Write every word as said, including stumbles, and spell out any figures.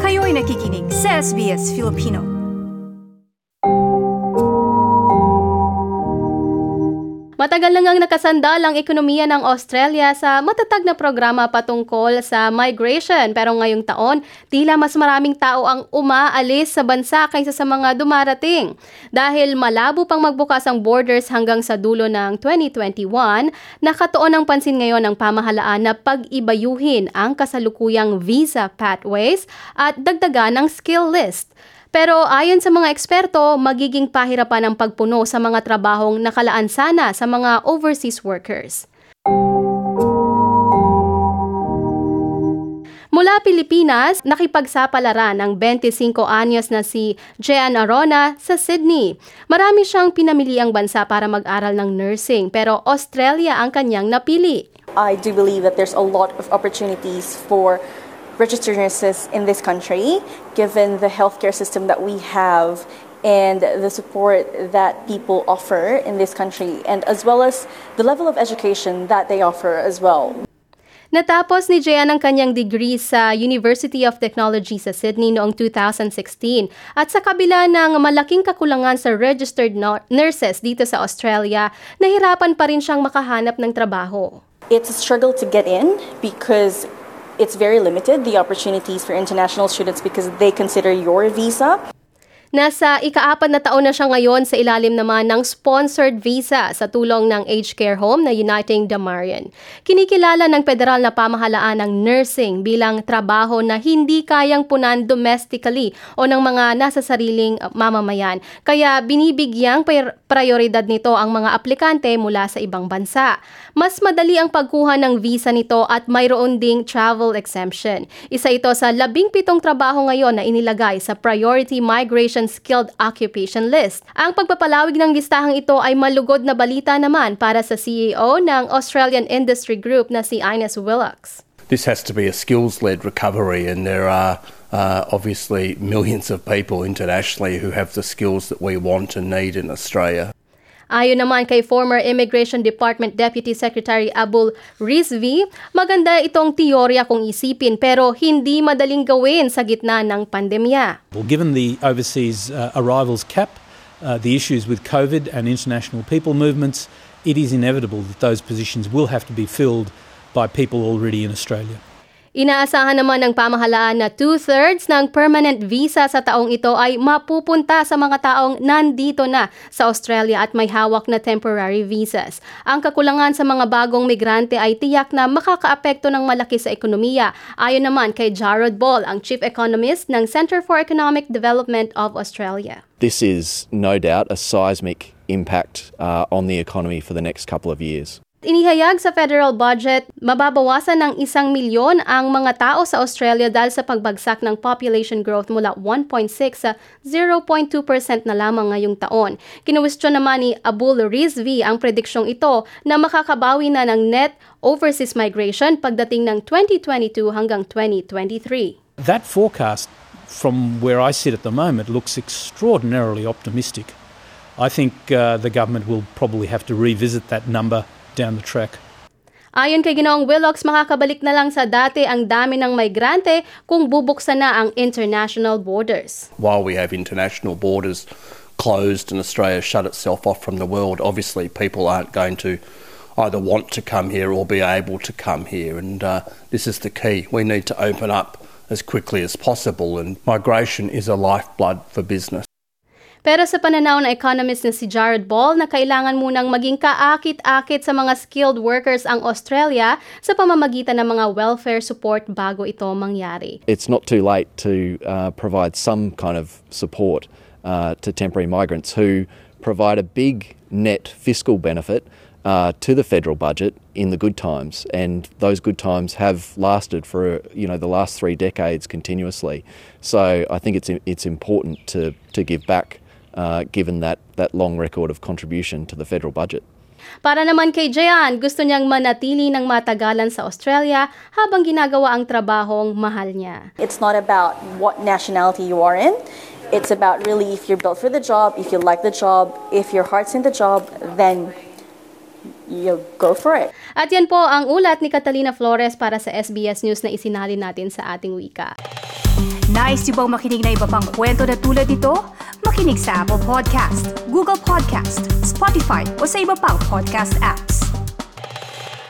Kayo'y nakikinig sa S B S Filipino. Matagal na ngang nakasandal ang ekonomiya ng Australia sa matatag na programa patungkol sa migration. Pero ngayong taon, tila mas maraming tao ang umaalis sa bansa kaysa sa mga dumarating. Dahil malabo pang magbukas ang borders hanggang sa dulo ng twenty twenty-one, nakatuon ang pansin ngayon ng pamahalaan na pag-ibayuhin ang kasalukuyang visa pathways at dagdagan ng skill list. Pero ayon sa mga eksperto, magiging pahirapan ang pagpuno sa mga trabahong nakalaan sana sa mga overseas workers. Mula Pilipinas, nakipagsapalaran ang twenty-five anyos na si Jean Arona sa Sydney. Marami siyang pinamiliang bansa para mag-aral ng nursing, pero Australia ang kanyang napili. I do believe that there's a lot of opportunities for registered nurses in this country, given the healthcare system that we have and the support that people offer in this country, and as well as the level of education that they offer as well. Natapos ni Jean ang kanyang degree sa University of Technology sa Sydney noong two thousand sixteen at sa kabila ng malaking kakulangan sa registered no- nurses dito sa Australia, nahirapan pa rin siyang makahanap ng trabaho. It's a struggle to get in because it's very limited, the opportunities for international students, because they consider your visa. Nasa ikaapat na taon na siya ngayon sa ilalim naman ng sponsored visa sa tulong ng aged care home na Uniting Damarian. Kinikilala ng federal na pamahalaan ng nursing bilang trabaho na hindi kayang punan domestically o ng mga nasa sariling mamamayan. Kaya binibigyang prioridad nito ang mga aplikante mula sa ibang bansa. Mas madali ang pagkuha ng visa nito at mayroon ding travel exemption. Isa ito sa labing pitong trabaho ngayon na inilagay sa Priority Migration Skilled Occupation List. Ang pagpapalawig ng listahang ito ay malugod na balita naman para sa C E O ng Australian Industry Group na si Ines Willox. This has to be a skills-led recovery, and there are uh, obviously millions of people internationally who have the skills that we want and need in Australia. Ayon naman kay former Immigration Department Deputy Secretary Abul Rizvi, maganda itong teorya kung isipin pero hindi madaling gawin sa gitna ng pandemya. Well, given the overseas uh, arrivals cap, uh, the issues with COVID and international people movements, it is inevitable that those positions will have to be filled by people already in Australia. Inaasahan naman ng pamahalaan na two-thirds ng permanent visa sa taong ito ay mapupunta sa mga taong nandito na sa Australia at may hawak na temporary visas. Ang kakulangan sa mga bagong migrante ay tiyak na makakaapekto ng malaki sa ekonomiya. Ayon naman kay Jared Ball, ang Chief Economist ng Centre for Economic Development of Australia. This is no doubt a seismic impact uh, on the economy for the next couple of years. Inihayag sa federal budget, mababawasan ng isang milyon ang mga tao sa Australia dahil sa pagbagsak ng population growth mula one point six sa zero point two percent na lamang ngayong taon. Kinuwestiyon naman ni Abul Rizvi ang prediksyong ito na makakabawi na ng net overseas migration pagdating ng twenty twenty-two hanggang twenty twenty-three. That forecast, from where I sit at the moment, looks extraordinarily optimistic. I think uh, the government will probably have to revisit that number down the track. Ayon kay Ginoong Willox, makakabalik na lang sa dati ang dami ng migrante kung bubuksan na ang international borders. While we have international borders closed and Australia shut itself off from the world, obviously people aren't going to either want to come here or be able to come here, and uh, this is the key. We need to open up as quickly as possible, and migration is a lifeblood for business. Pero sa pananaw ng economist na si Jared Ball na kailangan munang maging kaakit-akit sa mga skilled workers ang Australia sa pamamagitan ng mga welfare support bago ito mangyari. It's not too late to uh, provide some kind of support uh, to temporary migrants who provide a big net fiscal benefit uh, to the federal budget in the good times, and those good times have lasted for you know the last three decades continuously. So I think it's it's important to to give back. Uh, given that, that long record of contribution to the federal budget. Para naman kay Jean, gusto niyang manatili ng matagalan sa Australia habang ginagawa ang trabahong mahal niya. It's not about what nationality you are in. It's about really if you're built for the job, if you like the job, if your heart's in the job, then you go for it. At yan po ang ulat ni Catalina Flores para sa S B S News na isinalin natin sa ating wika. Nice yung bang makinig na iba pang kwento na tulad ito? Makinig sa Apple Podcast, Google Podcast, Spotify o sa iba pang podcast apps.